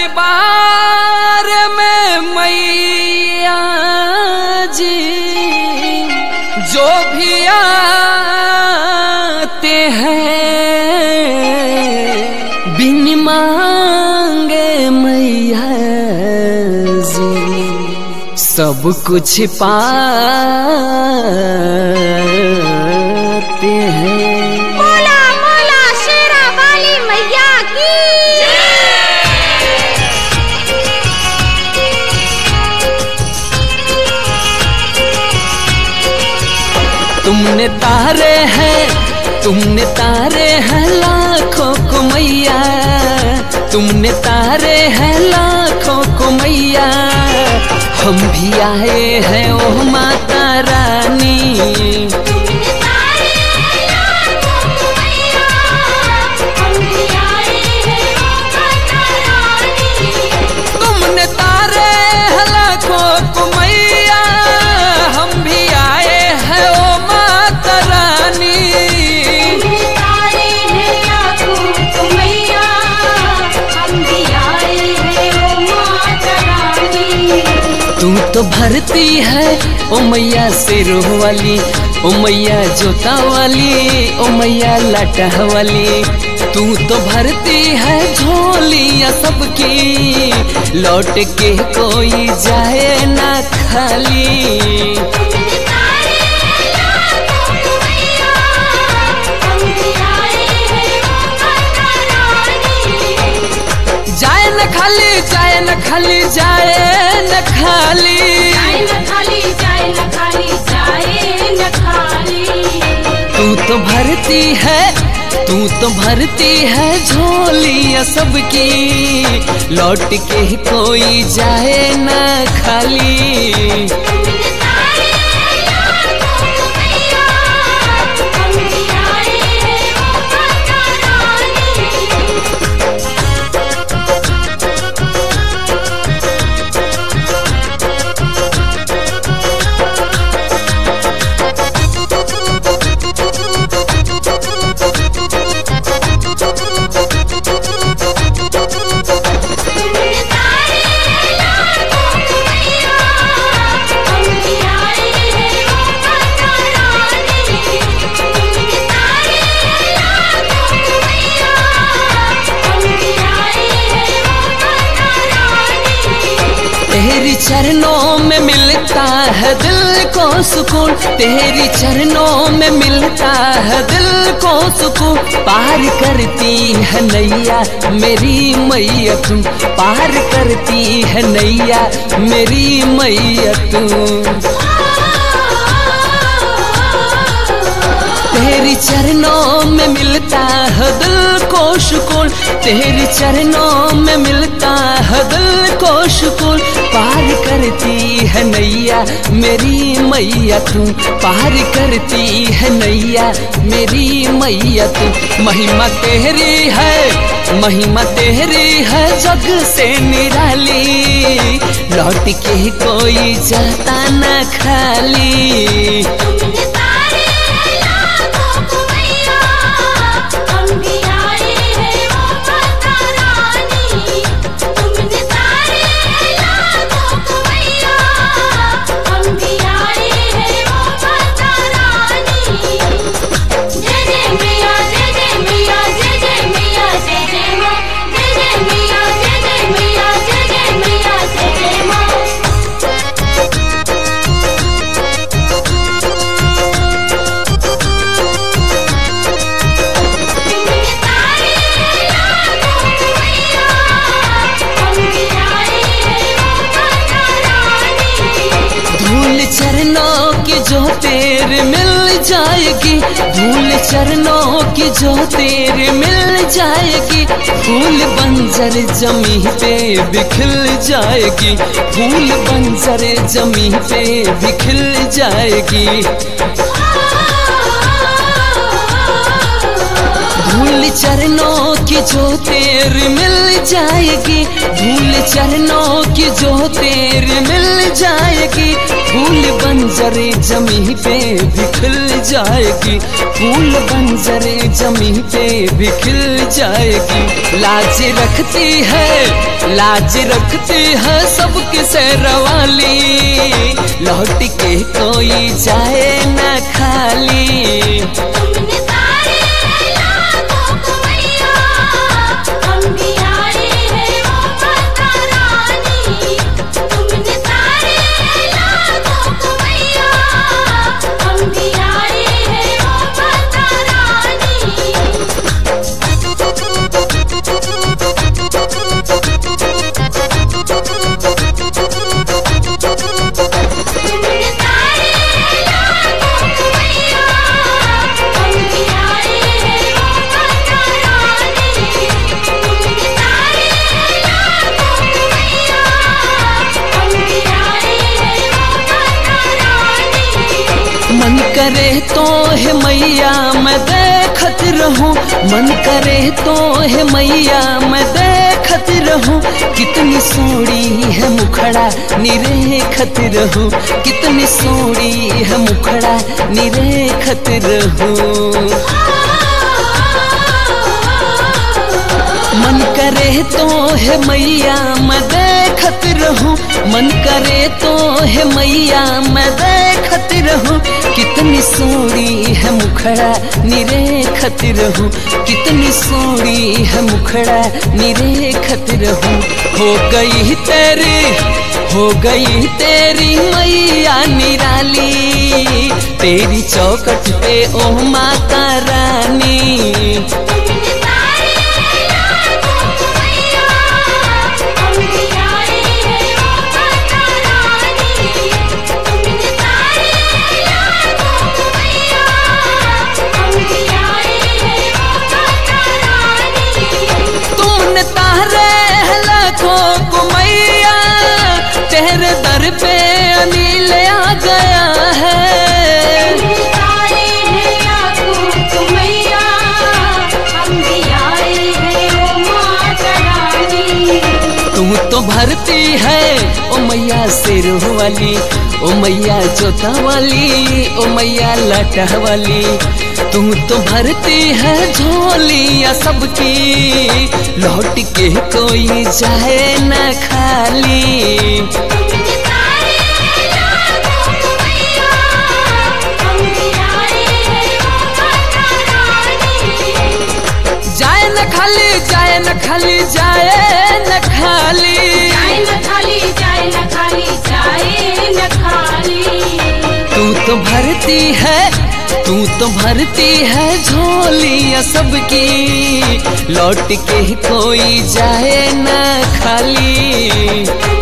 दरबार में मैया जी जो भी आते हैं बिन मांगे मैया जी सब कुछ पाते हैं। बोला बोला शेरा वाली मैया की। तुमने तारे हैं लाखों को मैया, तुमने तारे हैं लाखों को मैया, हम भी आए हैं ओ माता रानी। तुमने तारे हैं लाखों को मैया, हम भी आए हैं ओ माता रानी। तू तो भरती है ओ मैया सिरों वाली, ओ मैया जोता वाली, ओ मैया लाटा वाली। तू तो भरती है झोलियां सबकी, लौट के कोई जाए ना खाली। जाए न खाली, जाए न खाली, जाए न खाली, जाए न खाली, जाए न खाली, जाए न खाली। तू तो भरती है झोलियां सबकी, लौट के कोई जाए ना खाली। तेरी चरणों में मिलता है दिल को सुकून, तेरी चरणों में मिलता है दिल को सुकून। पार करती है नैया मेरी मैया तू, पार करती है नैया मेरी मैया तू। तेरी चरणों में मिलता है दिल को सुकून, तेरी चरणों में मिलता है दिल को सुकून। पार करती है नैया मेरी मैया तू, पार करती है नैया मेरी मैया तू। महिमा तेरी है जग से निराली, लौट के कोई जाता न खाली। चरणों की जो तेरे मिल जाएगी, धूल चरणों की जो तेरे मिल जाएगी। फूल बंजर जमी पे बिखिल जाएगी, फूल बंजर जमी पे बिखिल जाएगी। धूल चरणों की जो तेरे मिल जाएगी, धूल चरणों की जो तेरे मिल जाएगी। फूल बन बंजरे जमी पे भी खिल जाएगी, फूल बंजरे जमी पे भी खिल जाएगी। लाज रखती है सबके सहरवाली, लौट के कोई जाए ना खाली। तुमने तारे लाखों को मैया, हम भी आए हैं ओ माता रानी। तुमने तारे लाखों को मैया, हम भी आए हैं ओ माता रानी। मन करे तो है मैया मैं देखत रहूं, मन करे तो है मैया मैं देखत रहूं। कितनी सोड़ी है मुखड़ा निरेखत रहूं, कितनी सोड़ी है मुखड़ा निरेखत रहूं। मन करे तो है मैया मैं देखत रहूं, मन करे तो है मैया मैं देखत रहूं। कितनी सोड़ी है मुखड़ा निरेखत रहूं, कितनी सोड़ी है मुखड़ा निरेखत रहूं। हो गई तेरी मैया निराली, तेरी चौखट पे ओ माता रानी। तेरे दर पे अनिल आ गया है, तुम तो भरती है ओ मैया सिर वाली, ओ मैया जोता वाली, ओ मैया लाटा वाली। तुम तो भरती है झोलियाँ सबकी, लौट के कोई जाए न खाली। जाए न खाली, जाए न खाली, जाए न खाली, जाए न खाली, जाए न खाली, जाए न खाली। तू तो भरती है झोलियाँ सबकी, लौट के कोई जाए न खाली।